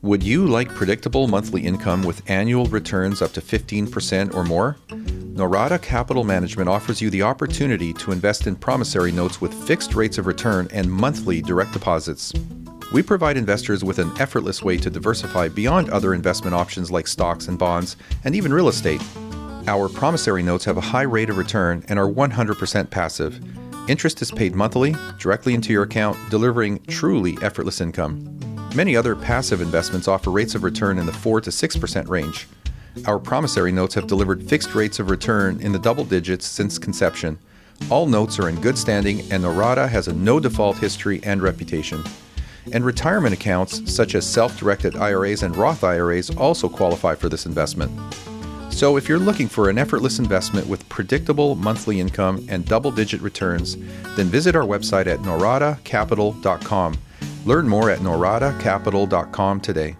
Would you like predictable monthly income with annual returns up to 15% or more? Norada Capital Management offers you the opportunity to invest in promissory notes with fixed rates of return and monthly direct deposits. We provide investors with an effortless way to diversify beyond other investment options like stocks and bonds, and even real estate. Our promissory notes have a high rate of return and are 100% passive. Interest is paid monthly, directly into your account, delivering truly effortless income. Many other passive investments offer rates of return in the 4 to 6% range. Our promissory notes have delivered fixed rates of return in the double digits since conception. All notes are in good standing, and Norada has a no default history and reputation. And retirement accounts, such as self-directed IRAs and Roth IRAs, also qualify for this investment. So if you're looking for an effortless investment with predictable monthly income and double-digit returns, then visit our website at noradacapital.com. Learn more at noradacapital.com today.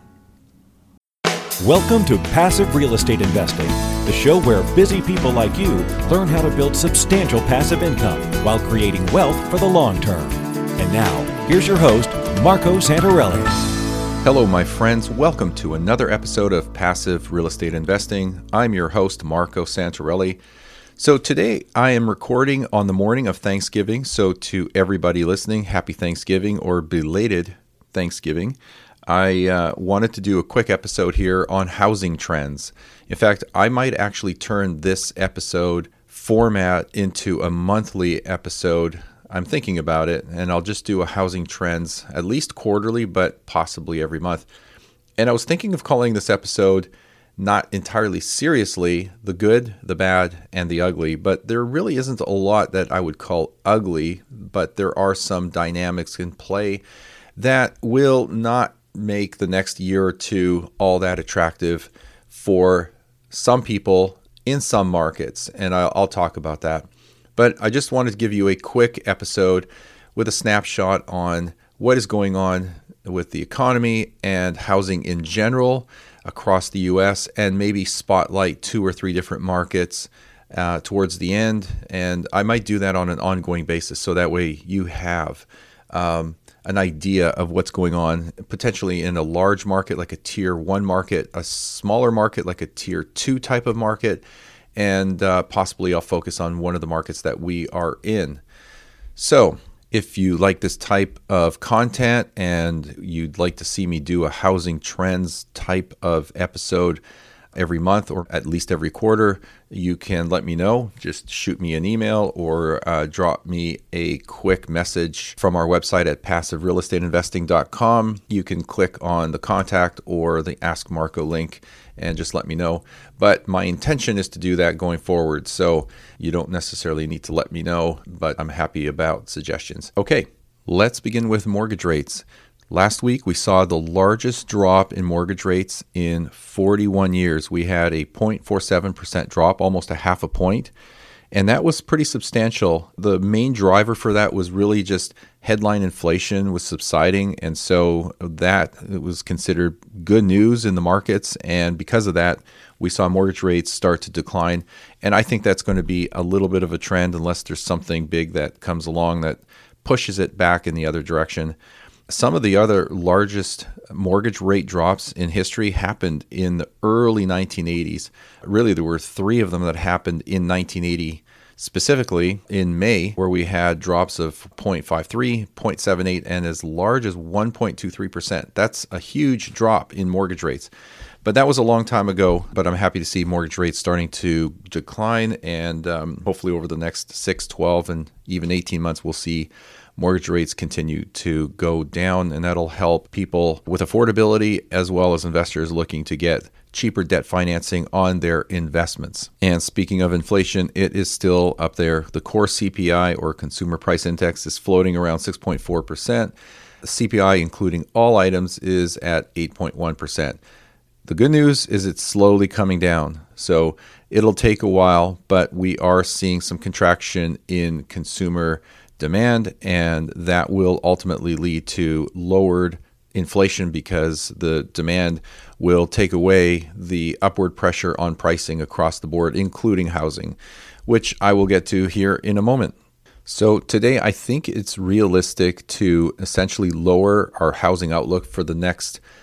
Welcome to Passive Real Estate Investing, the show where busy people like you learn how to build substantial passive income while creating wealth for the long term. And now, here's your host, Marco Santarelli. Hello, my friends. Welcome to another episode of Passive Real Estate Investing. I'm your host, Marco Santarelli. So today I am recording on the morning of Thanksgiving. So to everybody listening, happy Thanksgiving or belated Thanksgiving. I wanted to do a quick episode here on housing trends. In fact, I might actually turn this episode format into a monthly episode. I'm thinking about it, and I'll just do a housing trends at least quarterly, but possibly every month. And I was thinking of calling this episode not entirely seriously, the good, the bad, and the ugly, but there really isn't a lot that I would call ugly, but there are some dynamics in play that will not make the next year or two all that attractive for some people in some markets, and I'll talk about that. But I just wanted to give you a quick episode with a snapshot on what is going on with the economy and housing in general across the U.S., and maybe spotlight 2 or 3 different markets towards the end. And I might do that on an ongoing basis, so that way you have an idea of what's going on, potentially in a large market like a Tier 1 market, a smaller market like a Tier 2 type of market, and possibly I'll focus on one of the markets that we are in. So if you like this type of content and you'd like to see me do a housing trends type of episode every month or at least every quarter, you can let me know. Just shoot me an email or drop me a quick message from our website at passiverealestateinvesting.com. You can click on the contact or the Ask Marco link and just let me know. But my intention is to do that going forward, so you don't necessarily need to let me know, but I'm happy about suggestions. Okay, let's begin with mortgage rates. Last week, we saw the largest drop in mortgage rates in 41 years. We had a 0.47% drop, almost a half a point, and that was pretty substantial. The main driver for that was really just headline inflation was subsiding, and so that it was considered good news in the markets, and because of that, we saw mortgage rates start to decline, and I think that's going to be a little bit of a trend unless there's something big that comes along that pushes it back in the other direction. Some of the other largest mortgage rate drops in history happened in the early 1980s. Really, there were 3 of them that happened in 1980, specifically in May, where we had drops of 0.53, 0.78, and as large as 1.23%. That's a huge drop in mortgage rates. But that was a long time ago, but I'm happy to see mortgage rates starting to decline, and hopefully over the next 6, 12, and even 18 months, we'll see mortgage rates continue to go down, and that'll help people with affordability as well as investors looking to get cheaper debt financing on their investments. And speaking of inflation, it is still up there. The core CPI, or Consumer Price Index, is floating around 6.4%. The CPI, including all items, is at 8.1%. The good news is it's slowly coming down. So it'll take a while, but we are seeing some contraction in consumer demand, and that will ultimately lead to lowered inflation because the demand will take away the upward pressure on pricing across the board, including housing, which I will get to here in a moment. So today, I think it's realistic to essentially lower our housing outlook for the next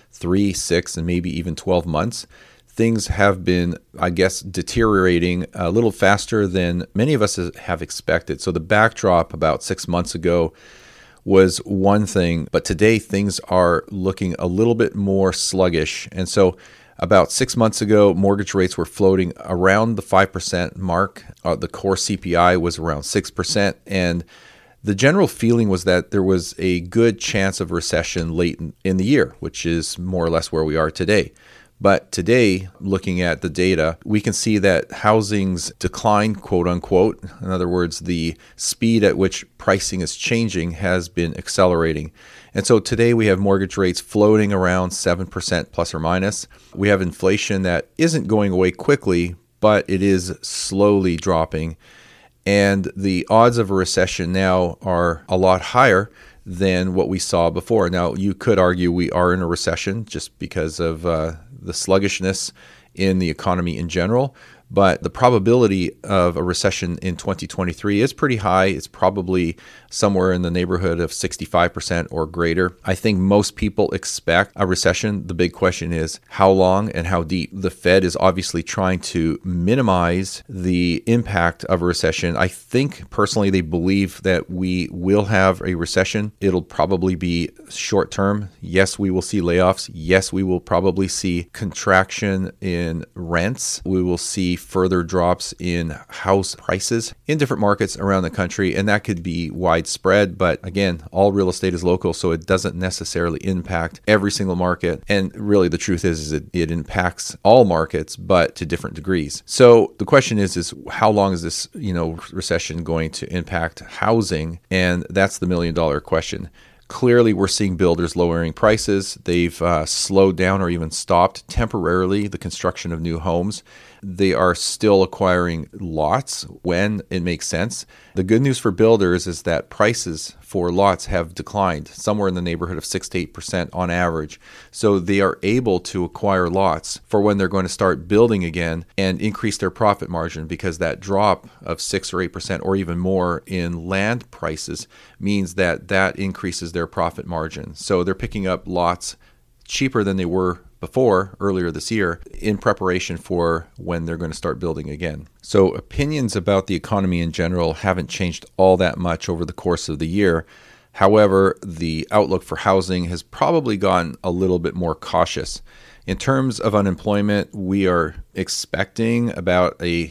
3, 6, and maybe even 12 months, things have been, I guess, deteriorating a little faster than many of us have expected. So the backdrop about 6 months ago was one thing, but today things are looking a little bit more sluggish. And so about 6 months ago, mortgage rates were floating around the 5% mark. The core CPI was around 6%. And the general feeling was that there was a good chance of recession late in the year, which is more or less where we are today. But today, looking at the data, we can see that housing's decline, quote unquote, in other words, the speed at which pricing is changing has been accelerating. And so today we have mortgage rates floating around 7% plus or minus. We have inflation that isn't going away quickly, but it is slowly dropping. And the odds of a recession now are a lot higher than what we saw before. Now, you could argue we are in a recession just because of the sluggishness in the economy in general, but the probability of a recession in 2023 is pretty high. It's probably somewhere in the neighborhood of 65% or greater. I think most people expect a recession. The big question is how long and how deep. The Fed is obviously trying to minimize the impact of a recession. I think personally they believe that we will have a recession. It'll probably be short term. Yes, we will see layoffs. Yes, we will probably see contraction in rents. We will see further drops in house prices in different markets around the country, and that could be widespread. But again, all real estate is local, so it doesn't necessarily impact every single market. And really the truth is it impacts all markets, but to different degrees. So the question is how long is this, recession going to impact housing? And that's the $1 million question. Clearly, we're seeing builders lowering prices. They've slowed down or even stopped temporarily the construction of new homes. They are still acquiring lots when it makes sense. The good news for builders is that prices for lots have declined somewhere in the neighborhood of 6 to 8% on average. So they are able to acquire lots for when they're going to start building again and increase their profit margin, because that drop of 6 or 8% or even more in land prices means that increases their profit margin. So they're picking up lots cheaper than they were before earlier this year in preparation for when they're going to start building again. So opinions about the economy in general haven't changed all that much over the course of the year. However, the outlook for housing has probably gotten a little bit more cautious. In terms of unemployment, we are expecting about a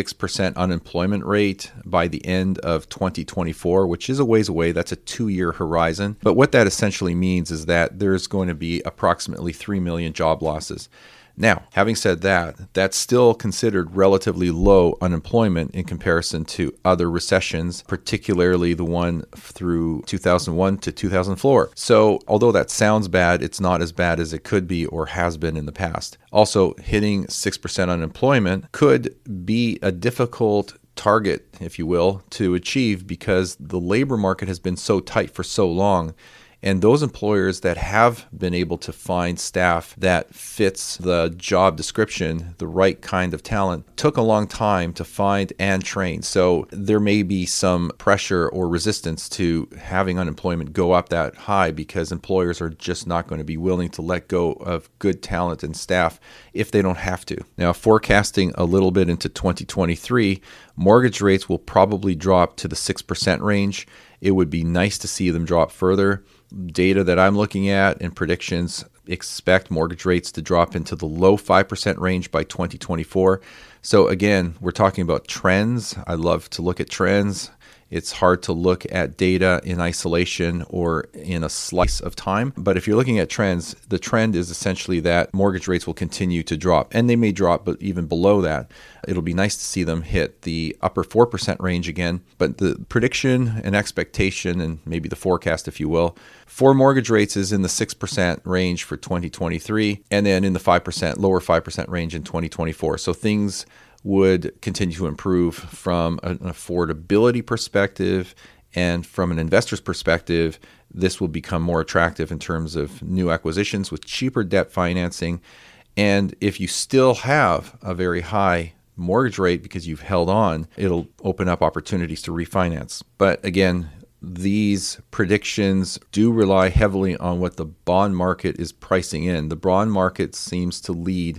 6% unemployment rate by the end of 2024, which is a ways away. That's a 2-year horizon. But what that essentially means is that there's going to be approximately 3 million job losses. Now, having said that, that's still considered relatively low unemployment in comparison to other recessions, particularly the one through 2001 to 2004. So, although that sounds bad, it's not as bad as it could be or has been in the past. Also, hitting 6% unemployment could be a difficult target, if you will, to achieve because the labor market has been so tight for so long. And those employers that have been able to find staff that fits the job description, the right kind of talent, took a long time to find and train. So there may be some pressure or resistance to having unemployment go up that high because employers are just not going to be willing to let go of good talent and staff if they don't have to. Now, forecasting a little bit into 2023, mortgage rates will probably drop to the 6% range. It would be nice to see them drop further. Data that I'm looking at and predictions expect mortgage rates to drop into the low 5% range by 2024. So again, we're talking about trends. I love to look at trends. It's hard to look at data in isolation or in a slice of time. But if you're looking at trends, the trend is essentially that mortgage rates will continue to drop. And they may drop, but even below that, it'll be nice to see them hit the upper 4% range again. But the prediction and expectation, and maybe the forecast, if you will, for mortgage rates is in the 6% range for 2023, and then in the lower 5% range in 2024. So things would continue to improve from an affordability perspective, and from an investor's perspective, this will become more attractive in terms of new acquisitions with cheaper debt financing. And if you still have a very high mortgage rate because you've held on, it'll open up opportunities to refinance. But again, these predictions do rely heavily on what the bond market is pricing in. The bond market seems to lead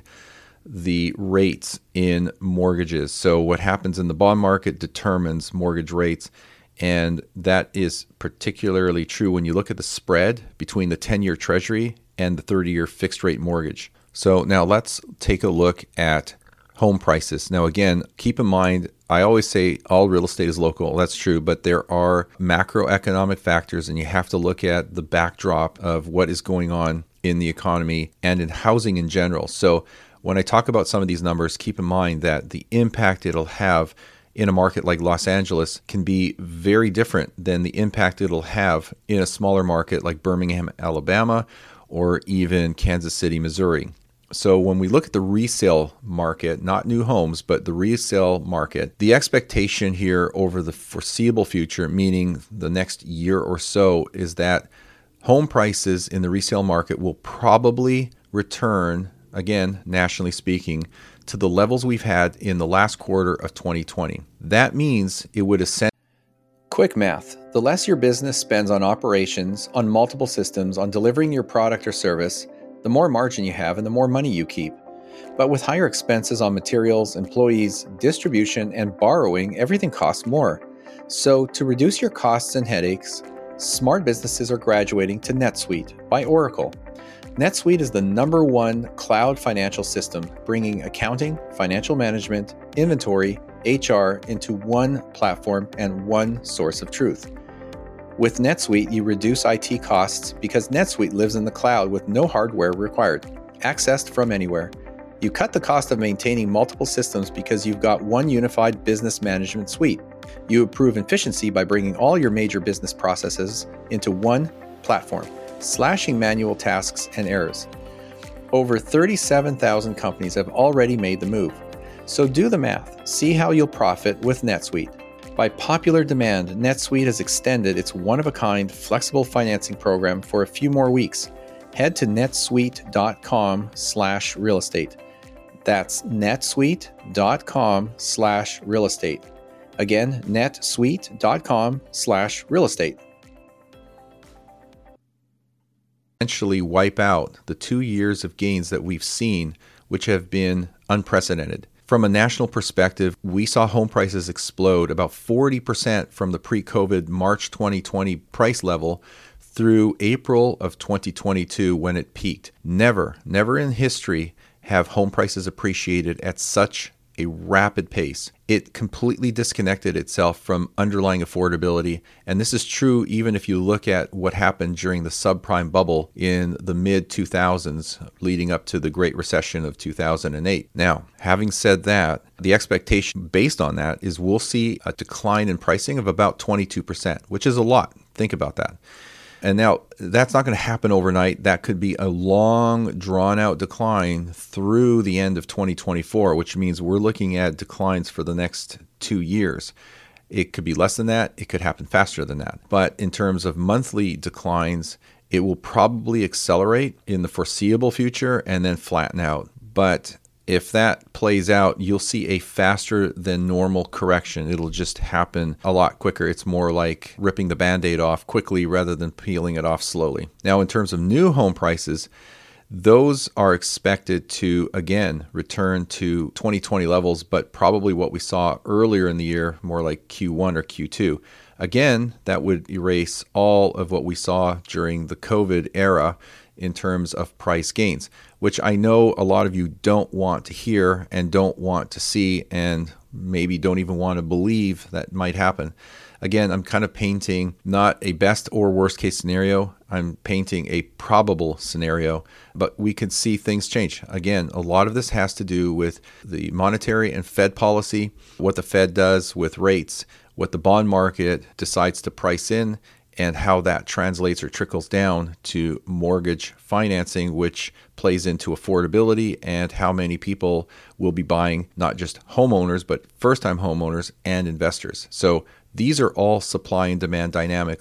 the rates in mortgages. So what happens in the bond market determines mortgage rates. And that is particularly true when you look at the spread between the 10-year Treasury and the 30-year fixed rate mortgage. So now let's take a look at home prices. Now, again, keep in mind, I always say all real estate is local. That's true, but there are macroeconomic factors, and you have to look at the backdrop of what is going on in the economy and in housing in general. So when I talk about some of these numbers, keep in mind that the impact it'll have in a market like Los Angeles can be very different than the impact it'll have in a smaller market like Birmingham, Alabama, or even Kansas City, Missouri. So when we look at the resale market, not new homes, but the resale market, the expectation here over the foreseeable future, meaning the next year or so, is that home prices in the resale market will probably return, again, nationally speaking, to the levels we've had in the last quarter of 2020. That means it would ascend. Quick math. The less your business spends on operations, on multiple systems, on delivering your product or service, the more margin you have and the more money you keep. But with higher expenses on materials, employees, distribution, and borrowing, everything costs more. So to reduce your costs and headaches, smart businesses are graduating to NetSuite by Oracle. NetSuite is the #1 cloud financial system, bringing accounting, financial management, inventory, HR into one platform and one source of truth. With NetSuite, you reduce IT costs because NetSuite lives in the cloud with no hardware required, accessed from anywhere. You cut the cost of maintaining multiple systems because you've got one unified business management suite. You improve efficiency by bringing all your major business processes into one platform, slashing manual tasks and errors. Over 37,000 companies have already made the move. So do the math. See how you'll profit with NetSuite. By popular demand, NetSuite has extended its one-of-a-kind flexible financing program for a few more weeks. Head to netsuite.com/realestate. That's netsuite.com/realestate. Again, netsuite.com/realestate. Essentially wipe out the 2 years of gains that we've seen, which have been unprecedented. From a national perspective, we saw home prices explode about 40% from the pre-COVID March 2020 price level through April of 2022 when it peaked. Never in history have home prices appreciated at such a rapid pace. It completely disconnected itself from underlying affordability. And this is true even if you look at what happened during the subprime bubble in the mid-2000s leading up to the Great Recession of 2008. Now, having said that, the expectation based on that is we'll see a decline in pricing of about 22%, which is a lot. Think about that. And now, that's not going to happen overnight. That could be a long, drawn-out decline through the end of 2024, which means we're looking at declines for the next 2 years. It could be less than that. It could happen faster than that. But in terms of monthly declines, it will probably accelerate in the foreseeable future and then flatten out. But if that plays out, you'll see a faster than normal correction. It'll just happen a lot quicker. It's more like ripping the Band-Aid off quickly rather than peeling it off slowly. Now, in terms of new home prices, those are expected to, again, return to 2020 levels, but probably what we saw earlier in the year, more like Q1 or Q2. Again, that would erase all of what we saw during the COVID era in terms of price gains, which I know a lot of you don't want to hear and don't want to see and maybe don't even want to believe that might happen. Again, I'm kind of painting not a best or worst case scenario. I'm painting a probable scenario, but we could see things change. Again, a lot of this has to do with the monetary and Fed policy, what the Fed does with rates, what the bond market decides to price in, and how that translates or trickles down to mortgage financing, which plays into affordability and how many people will be buying, not just homeowners, but first-time homeowners and investors. So these are all supply and demand dynamics.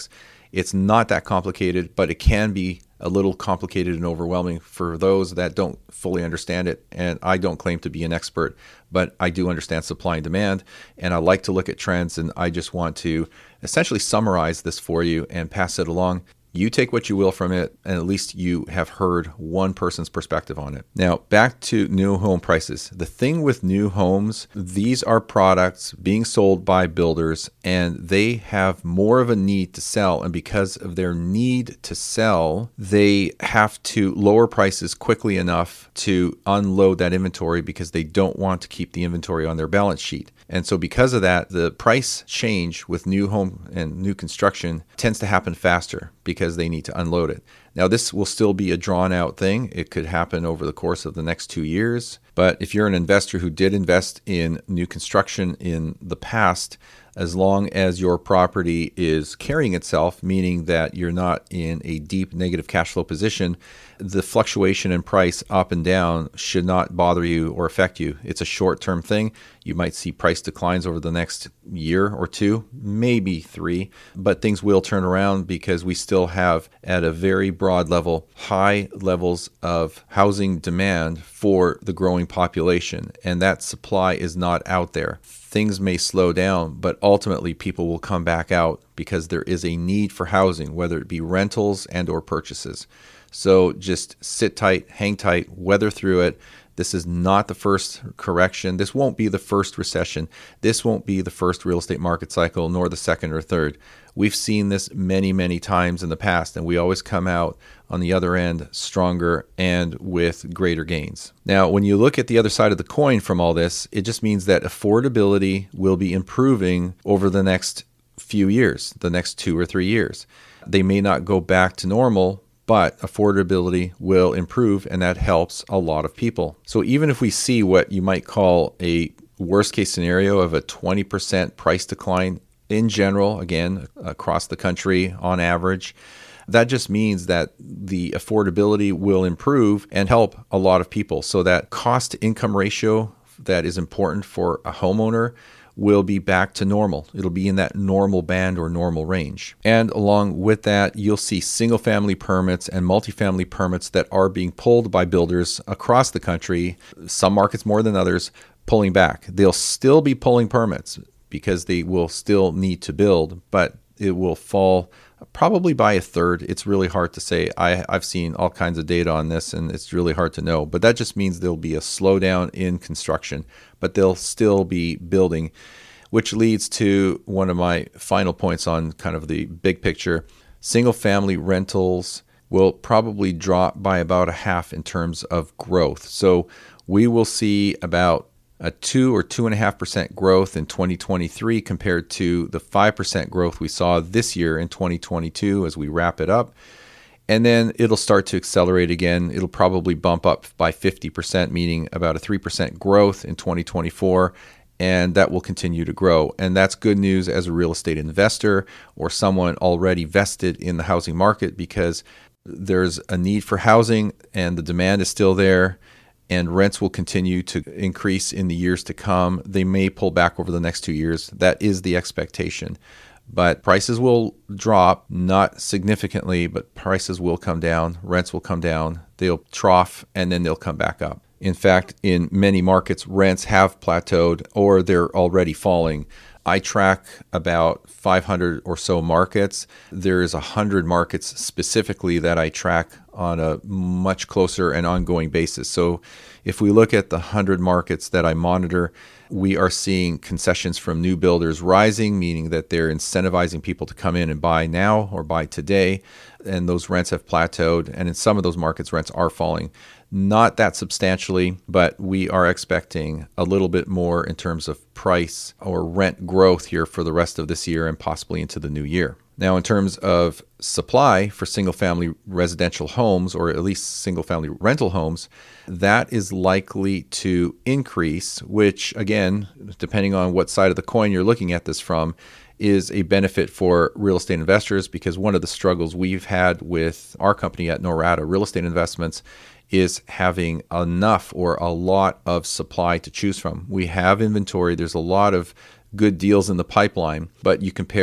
It's not that complicated, but it can be a little complicated and overwhelming for those that don't fully understand it. And I don't claim to be an expert, but I do understand supply and demand, and I like to look at trends, and I just want to essentially summarize this for you and pass it along. You take what you will from it, and at least you have heard one person's perspective on it. Now, back to new home prices. The thing with new homes, these are products being sold by builders, and they have more of a need to sell. And because of their need to sell, they have to lower prices quickly enough to unload that inventory because they don't want to keep the inventory on their balance sheet. And so because of that, the price change with new home and new construction tends to happen faster because they need to unload it. Now, this will still be a drawn out thing. It could happen over the course of the next 2 years. But if you're an investor who did invest in new construction in the past, as long as your property is carrying itself, meaning that you're not in a deep negative cash flow position, the fluctuation in price up and down should not bother you or affect you. It's a short-term thing. You might see price declines over the next year or two, maybe 3, but things will turn around because we still have, at a very broad level, high levels of housing demand for the growing population, and that supply is not out there. Things may slow down, but ultimately people will come back out because there is a need for housing, whether it be rentals and or purchases. So just sit tight, hang tight, weather through it. This is not the first correction. This won't be the first recession. This won't be the first real estate market cycle, nor the second or third. We've seen this many, many times in the past, and we always come out on the other end stronger and with greater gains. Now, when you look at the other side of the coin from all this, it just means that affordability will be improving over the next few years, the next 2 or 3 years. They may not go back to normal, but affordability will improve, and that helps a lot of people. So even if we see what you might call a worst case scenario of a 20% price decline in general, again, across the country on average, that just means that the affordability will improve and help a lot of people. So that cost to income ratio that is important for a homeowner will be back to normal. It'll be in that normal band or normal range. And along with that, you'll see single family permits and multifamily permits that are being pulled by builders across the country, some markets more than others, pulling back. They'll still be pulling permits because they will still need to build, but it will fall probably by a third. It's really hard to say. I've seen all kinds of data on this, and it's really hard to know. But that just means there'll be a slowdown in construction, but they'll still be building, which leads to one of my final points on kind of the big picture. Single-family rentals will probably drop by about a half in terms of growth. So we will see about a 2 or 2.5% growth in 2023 compared to the 5% growth we saw this year in 2022 as we wrap it up. And then it'll start to accelerate again. It'll probably bump up by 50%, meaning about a 3% growth in 2024. And that will continue to grow. And that's good news as a real estate investor or someone already vested in the housing market, because there's a need for housing and the demand is still there. And rents will continue to increase in the years to come. They may pull back over the next 2 years. That is the expectation. But prices will drop, not significantly, but prices will come down. Rents will come down. They'll trough, and then they'll come back up. In fact, in many markets, rents have plateaued or they're already falling. I track about 500 or so markets. There's 100 markets specifically that I track on a much closer and ongoing basis. So if we look at the 100 markets that I monitor, we are seeing concessions from new builders rising, meaning that they're incentivizing people to come in and buy now or buy today. And those rents have plateaued. And in some of those markets, rents are falling. Not that substantially, but we are expecting a little bit more in terms of price or rent growth here for the rest of this year and possibly into the new year. Now, in terms of supply for single-family residential homes, or at least single-family rental homes, that is likely to increase, which, again, depending on what side of the coin you're looking at this from, is a benefit for real estate investors, because one of the struggles we've had with our company at Norada Real Estate Investments is having enough or a lot of supply to choose from. We have inventory. There's a lot of good deals in the pipeline, but you compare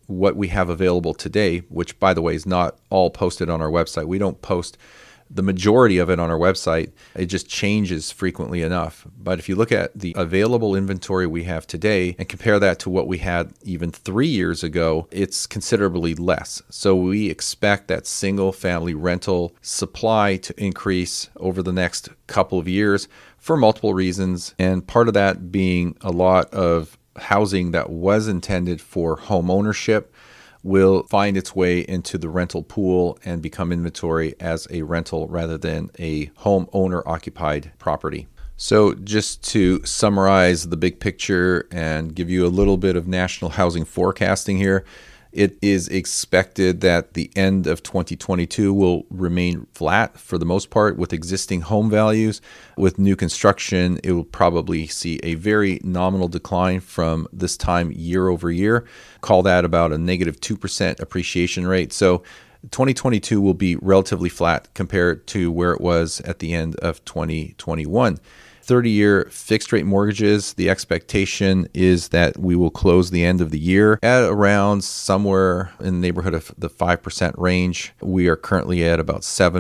what we have available today, which, by the way, is not all posted on our website. We don't post the majority of it on our website. It just changes frequently enough. But if you look at the available inventory we have today and compare that to what we had even 3 years ago, it's considerably less. So we expect that single family rental supply to increase over the next couple of years for multiple reasons. And part of that being a lot of housing that was intended for home ownership will find its way into the rental pool and become inventory as a rental rather than a homeowner occupied property. So just to summarize the big picture and give you a little bit of national housing forecasting here, it is expected that the end of 2022 will remain flat for the most part with existing home values. With new construction, it will probably see a very nominal decline from this time year over year. Call that about a negative 2% appreciation rate. So 2022 will be relatively flat compared to where it was at the end of 2021. 30-year fixed rate mortgages, the expectation is that we will close the end of the year at around somewhere in the neighborhood of the 5% range. We are currently at about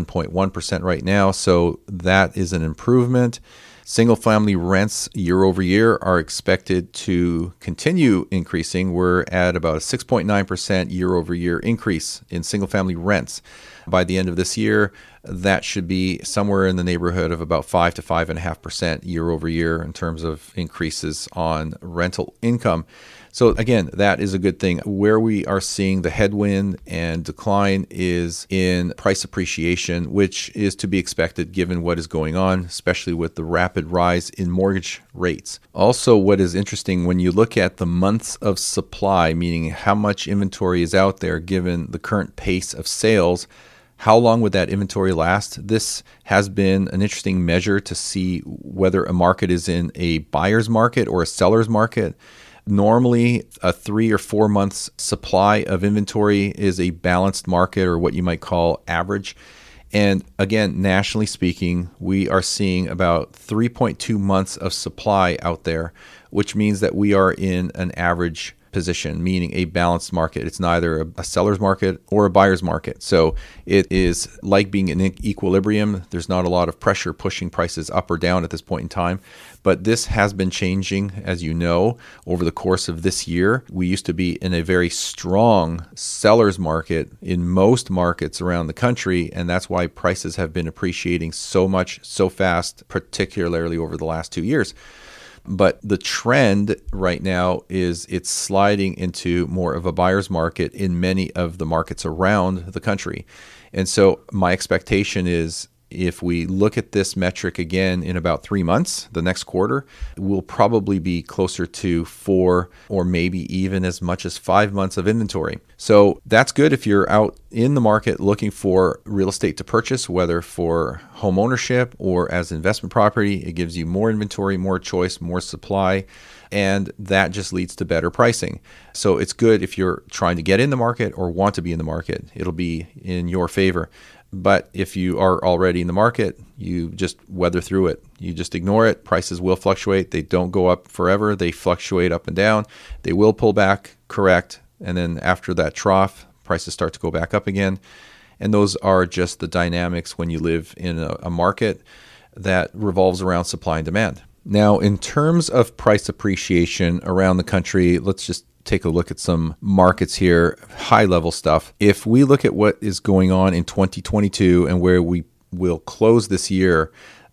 7.1% right now, so that is an improvement. Single-family rents year over year are expected to continue increasing. We're at about a 6.9% year-over-year increase in single-family rents. By the end of this year, that should be somewhere in the neighborhood of about 5 to 5.5% year over year in terms of increases on rental income. So again, that is a good thing. Where we are seeing the headwind and decline is in price appreciation, which is to be expected given what is going on, especially with the rapid rise in mortgage rates. Also, what is interesting when you look at the months of supply, meaning how much inventory is out there given the current pace of sales, how long would that inventory last? This has been an interesting measure to see whether a market is in a buyer's market or a seller's market. Normally, a 3 or 4 months supply of inventory is a balanced market, or what you might call average. And again, nationally speaking, we are seeing about 3.2 months of supply out there, which means that we are in an average position, meaning a balanced market. It's neither a seller's market or a buyer's market. So it is like being in equilibrium. There's not a lot of pressure pushing prices up or down at this point in time. But this has been changing, as you know, over the course of this year. We used to be in a very strong seller's market in most markets around the country, and that's why prices have been appreciating so much, so fast, particularly over the last 2 years. But the trend right now is it's sliding into more of a buyer's market in many of the markets around the country. And so my expectation is if we look at this metric again in about 3 months, the next quarter, we'll probably be closer to 4 or maybe even as much as 5 months of inventory. So that's good if you're out in the market looking for real estate to purchase, whether for home ownership or as investment property. It gives you more inventory, more choice, more supply, and that just leads to better pricing. So it's good if you're trying to get in the market or want to be in the market. It'll be in your favor. But if you are already in the market, you just weather through it. You just ignore it. Prices will fluctuate. They don't go up forever. They fluctuate up and down. They will pull back, correct, and then after that trough, prices start to go back up again. And those are just the dynamics when you live in a market that revolves around supply and demand. Now, in terms of price appreciation around the country, let's just take a look at some markets here, high-level stuff. If we look at what is going on in 2022 and where we will close this year,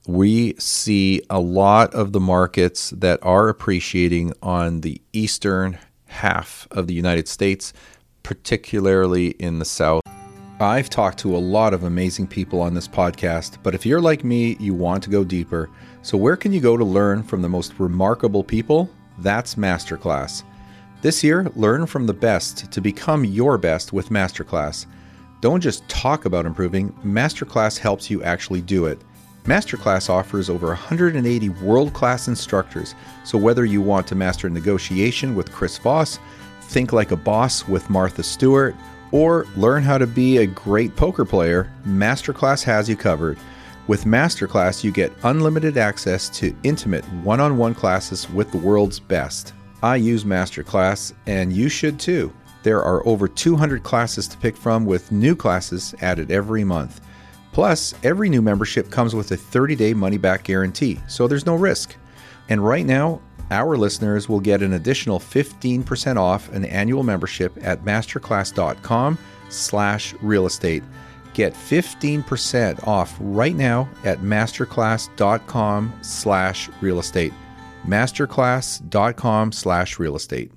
we see a lot of the markets that are appreciating on the eastern half of the United States, particularly in the South. I've talked to a lot of amazing people on this podcast, but if you're like me, you want to go deeper. So where can you go to learn from the most remarkable people? That's Masterclass. This year, learn from the best to become your best with Masterclass. Don't just talk about improving, Masterclass helps you actually do it. Masterclass offers over 180 world-class instructors, so whether you want to master negotiation with Chris Voss, think like a boss with Martha Stewart, or learn how to be a great poker player, Masterclass has you covered. With Masterclass, you get unlimited access to intimate one-on-one classes with the world's best. I use Masterclass, and you should too. There are over 200 classes to pick from, with new classes added every month. Plus, every new membership comes with a 30-day money-back guarantee, so there's no risk. And right now, our listeners will get an additional 15% off an annual membership at masterclass.com/real estate. Get 15% off right now at masterclass.com/real estate. masterclass.com/real estate.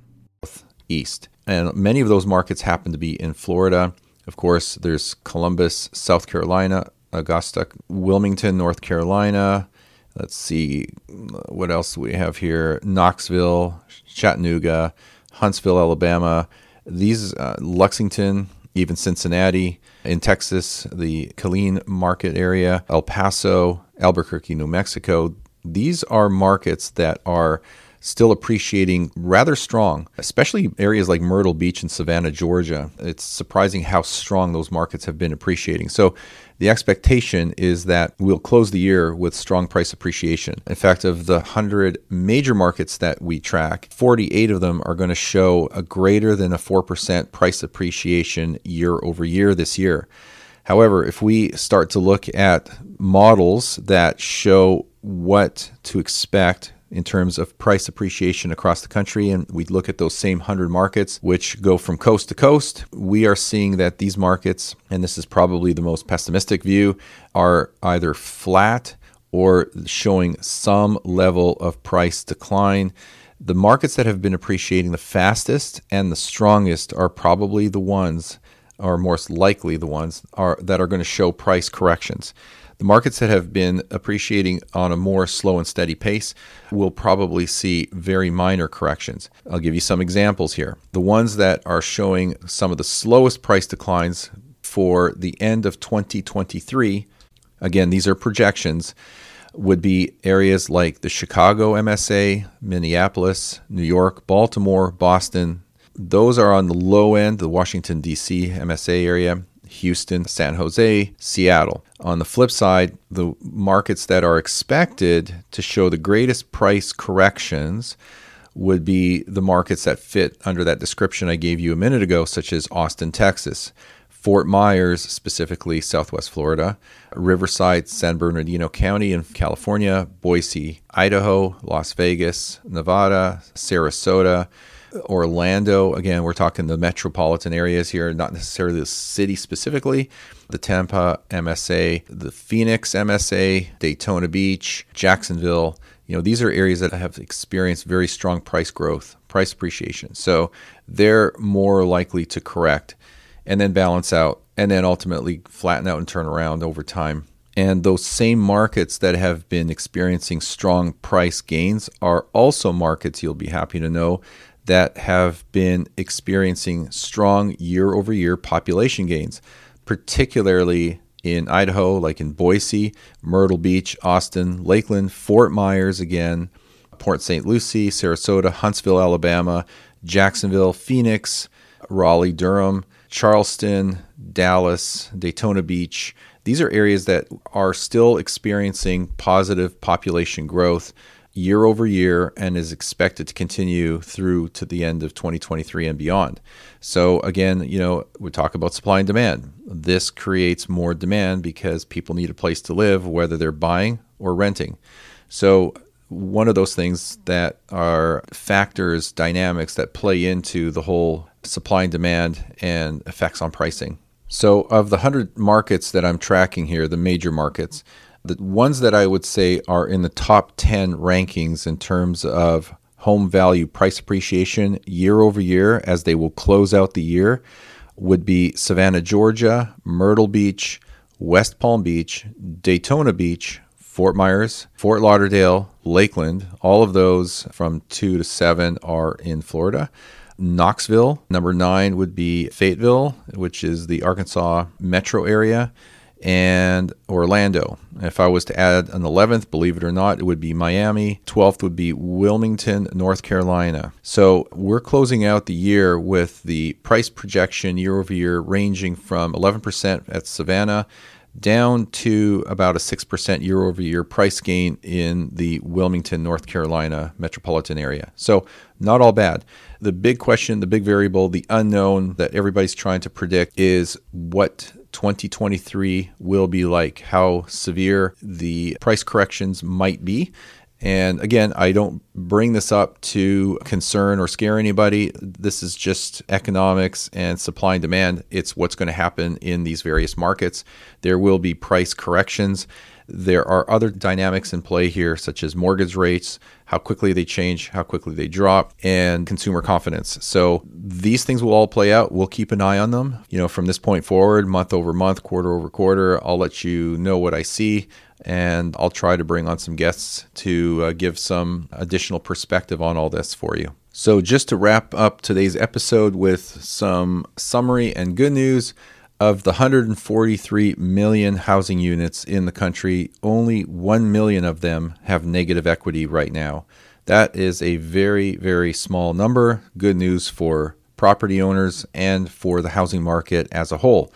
East. And many of those markets happen to be in Florida. Of course, there's Columbus, South Carolina, Augusta, Wilmington, North Carolina. Let's see, what else we have here? Knoxville, Chattanooga, Huntsville, Alabama. These, Lexington, even Cincinnati. In Texas, the Killeen market area, El Paso, Albuquerque, New Mexico. These are markets that are still appreciating rather strong, especially areas like Myrtle Beach and Savannah, Georgia. It's surprising how strong those markets have been appreciating. So the expectation is that we'll close the year with strong price appreciation. In fact, of the 100 major markets that we track, 48 of them are going to show a greater than a 4% price appreciation year over year this year. However, if we start to look at models that show what to expect in terms of price appreciation across the country, and we look at those same 100 markets, which go from coast to coast, we are seeing that these markets, and this is probably the most pessimistic view, are either flat or showing some level of price decline. The markets that have been appreciating the fastest and the strongest are probably the ones, or most likely the ones, that are going to show price corrections. The markets that have been appreciating on a more slow and steady pace will probably see very minor corrections. I'll give you some examples here. The ones that are showing some of the slowest price declines for the end of 2023, again, these are projections, would be areas like the Chicago MSA, Minneapolis, New York, Baltimore, Boston. Those are on the low end, the Washington, D.C. MSA area. Houston, San Jose, Seattle. On the flip side, the markets that are expected to show the greatest price corrections would be the markets that fit under that description I gave you a minute ago, such as Austin, Texas, Fort Myers, specifically Southwest Florida, Riverside, San Bernardino County in California, Boise, Idaho, Las Vegas, Nevada, Sarasota, Orlando. Again, we're talking the metropolitan areas here, not necessarily the city specifically. The Tampa MSA, the Phoenix MSA, Daytona Beach, Jacksonville. These are areas that have experienced very strong price growth, price appreciation. So they're more likely to correct and then balance out and then ultimately flatten out and turn around over time. And those same markets that have been experiencing strong price gains are also markets, you'll be happy to know, that have been experiencing strong year-over-year population gains, particularly in Idaho, like in Boise, Myrtle Beach, Austin, Lakeland, Fort Myers again, Port St. Lucie, Sarasota, Huntsville, Alabama, Jacksonville, Phoenix, Raleigh, Durham, Charleston, Dallas, Daytona Beach. These are areas that are still experiencing positive population growth year over year and is expected to continue through to the end of 2023 and beyond. So again, we talk about supply and demand. This creates more demand because people need a place to live, whether they're buying or renting. So one of those things that are factors, dynamics that play into the whole supply and demand and effects on pricing. So of the 100 markets that I'm tracking here, the major markets, the ones that I would say are in the top 10 rankings in terms of home value price appreciation year over year as they will close out the year would be Savannah, Georgia, Myrtle Beach, West Palm Beach, Daytona Beach, Fort Myers, Fort Lauderdale, Lakeland. All of those from 2 to 7 are in Florida. Knoxville, number 9 would be Fayetteville, which is the Arkansas metro area, and Orlando. If I was to add an 11th, believe it or not, it would be Miami. 12th would be Wilmington, North Carolina. So we're closing out the year with the price projection year over year ranging from 11% at Savannah down to about a 6% year-over-year price gain in the Wilmington, North Carolina metropolitan area. So not all bad. The big question, the big variable, the unknown that everybody's trying to predict is what 2023 will be like, how severe the price corrections might be. And again, I don't bring this up to concern or scare anybody. This is just economics and supply and demand. It's what's going to happen in these various markets. There will be price corrections. There are other dynamics in play here, such as mortgage rates, how quickly they change, how quickly they drop, and consumer confidence. So these things will all play out. We'll keep an eye on them. From this point forward, month over month, quarter over quarter, I'll let you know what I see, and I'll try to bring on some guests to give some additional perspective on all this for you. So just to wrap up today's episode with some summary and good news, of the 143 million housing units in the country, only 1 million of them have negative equity right now. That is a very, very small number. Good news for property owners and for the housing market as a whole.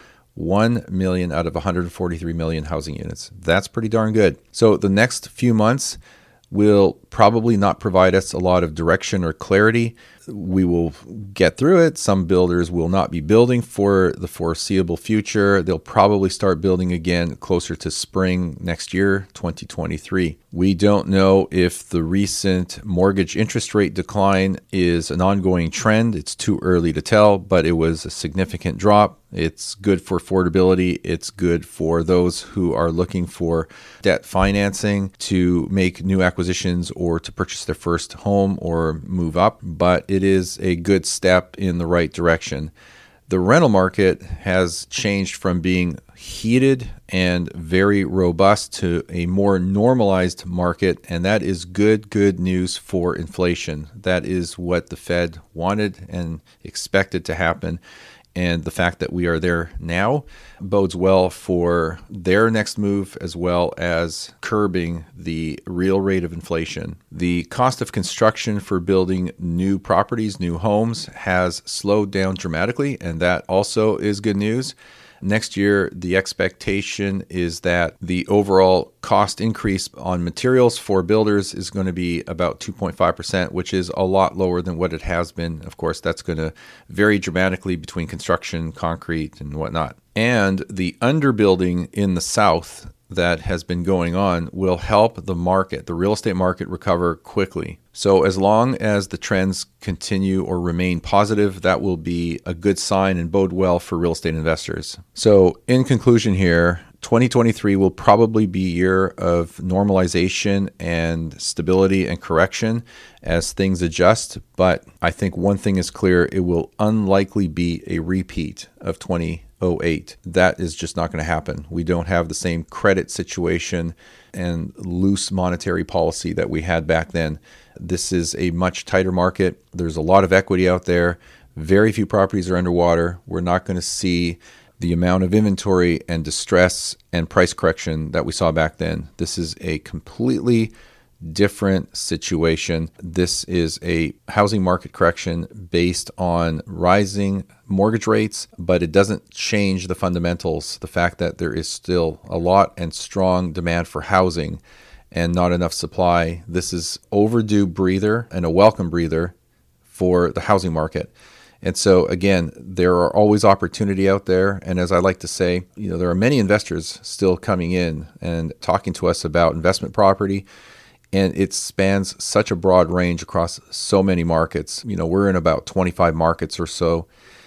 1 million out of 143 million housing units. That's pretty darn good. So the next few months will probably not provide us a lot of direction or clarity. We will get through it. Some builders will not be building for the foreseeable future. They'll probably start building again closer to spring next year, 2023. We don't know if the recent mortgage interest rate decline is an ongoing trend. It's too early to tell, but it was a significant drop. It's good for affordability. It's good for those who are looking for debt financing to make new acquisitions or to purchase their first home or move up, but it is a good step in the right direction. The rental market has changed from being heated and very robust to a more normalized market, and that is good news for inflation. That is what the Fed wanted and expected to happen. And the fact that we are there now bodes well for their next move, as well as curbing the real rate of inflation. The cost of construction for building new properties, new homes, has slowed down dramatically, and that also is good news. Next year, the expectation is that the overall cost increase on materials for builders is going to be about 2.5%, which is a lot lower than what it has been. Of course, that's going to vary dramatically between construction, concrete, and whatnot. And the underbuilding in the South that has been going on will help the market, the real estate market, recover quickly. So as long as the trends continue or remain positive, that will be a good sign and bode well for real estate investors. So in conclusion here, 2023 will probably be a year of normalization and stability and correction as things adjust. But I think one thing is clear, it will unlikely be a repeat of 2008. That is just not going to happen. We don't have the same credit situation and loose monetary policy that we had back then. This is a much tighter market. There's a lot of equity out there. Very few properties are underwater. We're not going to see the amount of inventory and distress and price correction that we saw back then. This is a completely different situation. This is a housing market correction based on rising mortgage rates, but it doesn't change the fundamentals. The fact that there is still a lot and strong demand for housing and not enough supply. This is overdue breather and a welcome breather for the housing market. And so, again, there are always opportunity out there. And as I like to say, there are many investors still coming in and talking to us about investment property. And it spans such a broad range across so many markets. We're in about 25 markets or so.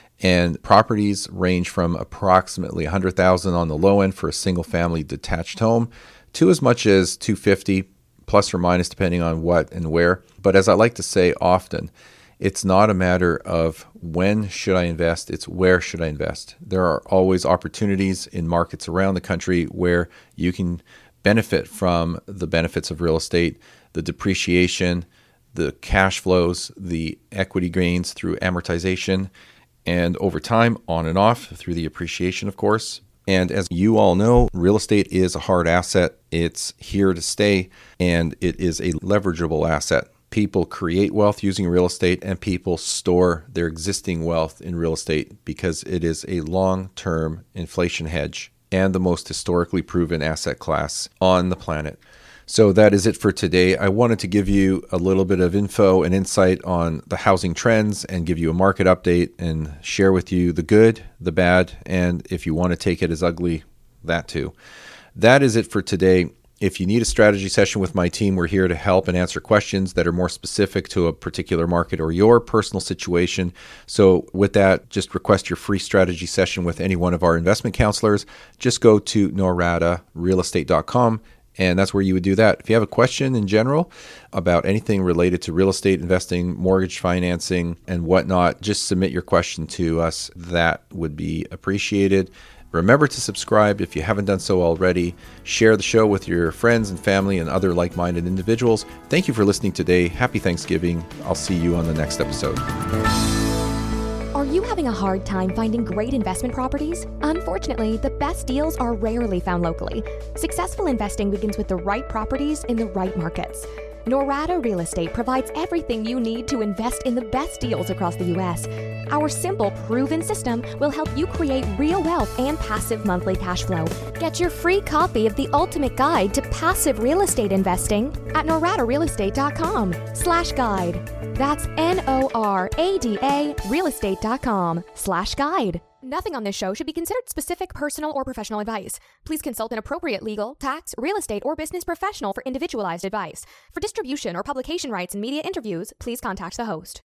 And properties range from approximately $100,000 on the low end for a single family detached home to as much as $250,000 plus or minus, depending on what and where. But as I like to say often, it's not a matter of when should I invest, it's where should I invest. There are always opportunities in markets around the country where you can benefit from the benefits of real estate, the depreciation, the cash flows, the equity gains through amortization, and over time, on and off, through the appreciation, of course. And as you all know, real estate is a hard asset. It's here to stay, and it is a leverageable asset. People create wealth using real estate, and people store their existing wealth in real estate because it is a long-term inflation hedge. and the most historically proven asset class on the planet. So that is it for today. I wanted to give you a little bit of info and insight on the housing trends and give you a market update and share with you the good, the bad, and if you want to take it as ugly, that too. That is it for today. If you need a strategy session with my team, we're here to help and answer questions that are more specific to a particular market or your personal situation. So with that, just request your free strategy session with any one of our investment counselors. Just go to noradarealestate.com, and that's where you would do that. If you have a question in general about anything related to real estate investing, mortgage financing, and whatnot, just submit your question to us. That would be appreciated. Remember to subscribe if you haven't done so already. Share the show with your friends and family and other like-minded individuals. Thank you for listening today. Happy Thanksgiving. I'll see you on the next episode. Are you having a hard time finding great investment properties? Unfortunately, the best deals are rarely found locally. Successful investing begins with the right properties in the right markets. Norada Real Estate provides everything you need to invest in the best deals across the U.S. Our simple, proven system will help you create real wealth and passive monthly cash flow. Get your free copy of the ultimate guide to passive real estate investing at noradarealestate.com/guide. That's NORADA realestate.com/guide. Nothing on this show should be considered specific personal or professional advice. Please consult an appropriate legal, tax, real estate, or business professional for individualized advice. For distribution or publication rights and media interviews, please contact the host.